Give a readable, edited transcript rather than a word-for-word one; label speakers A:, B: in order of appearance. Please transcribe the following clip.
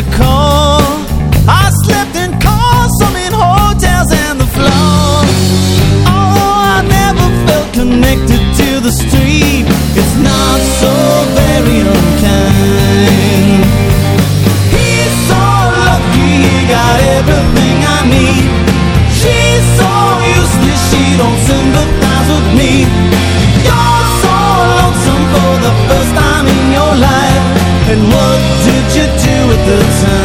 A: to call. I slept in cars, some in hotels and the floor. Oh, I never felt connected to the street. It's not so very unkind. He's so lucky, he got everything I need. She's so useless, she don't sympathize with me. You're so lonesome for the first time in your life. And what did you do at the time?